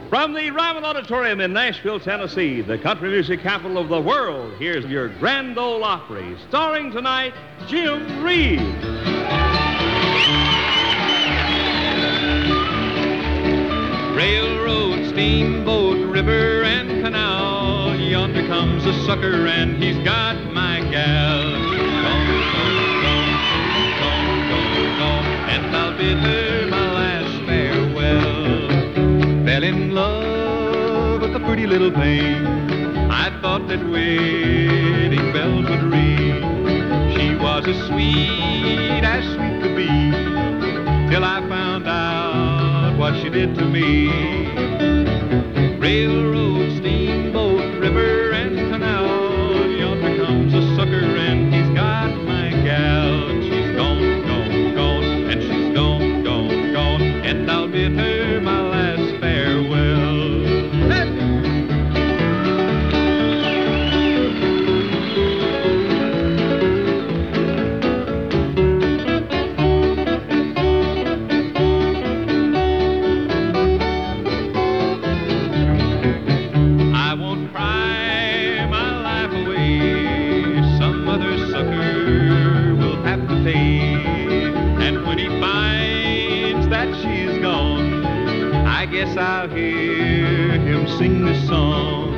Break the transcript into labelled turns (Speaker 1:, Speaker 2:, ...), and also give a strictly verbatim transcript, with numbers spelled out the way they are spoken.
Speaker 1: From the Ryman Auditorium in Nashville, Tennessee, the country music capital of the world, here's your Grand Ole Opry, starring tonight, Jim Reeves.
Speaker 2: Railroad, steamboat, river, and canal, yonder comes a sucker, and he's got my gal. Gone, gone, gone, gone, gone, gone, and I'll bid her my last farewell. Fell in love with a pretty little thing. I thought that wedding bells would ring. She was as sweet as sweet could be, till I found out what she did to me. Railroad, steamboat, river, and canal, yonder comes a sucker, and he's got my gal. And she's gone, gone, gone, and she's gone, gone, gone, and I'll bid her my last farewell. I won't cry my life away. Some other sucker will have to pay. And when he finds that she's gone, I guess I'll hear him sing this song.